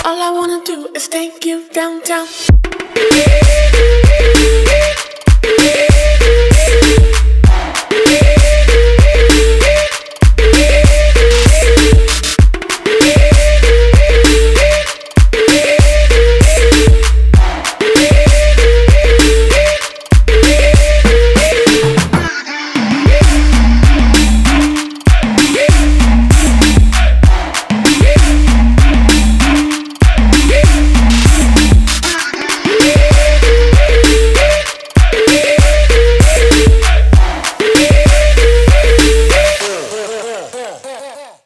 All I wanna do is take you downtown.